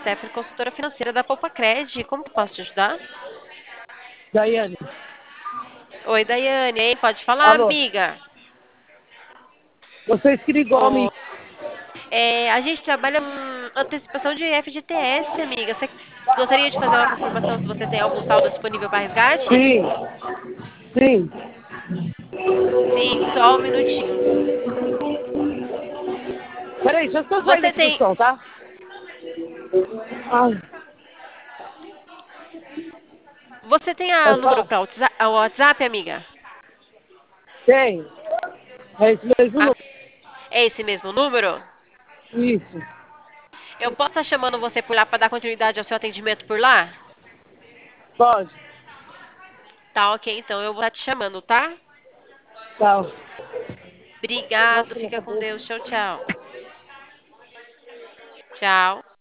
Stephanie, consultora financeira da Poupa Cred. Como que eu posso te ajudar? Daiane, Oi, Daiane. Ei, pode falar, alô, amiga? você se ligou a mim? Ô, a gente trabalha com antecipação de FGTS, amiga. Você gostaria de fazer uma confirmação se você tem algum saldo disponível para resgate? Sim, sim. Sim, só um minutinho. Peraí, deixa eu só sair Você daqui do tem, som, tá? Ai, você tem a pode número falar? para o WhatsApp, amiga? Tem. É esse mesmo Ah, número. é esse mesmo número? Isso, Eu posso estar chamando você por lá para dar continuidade ao seu atendimento por lá? pode. Tá, ok, então eu vou estar te chamando, tá? Tchau. Obrigado, Nossa, minha fica com cabeça. Deus. Tchau, tchau. Tchau.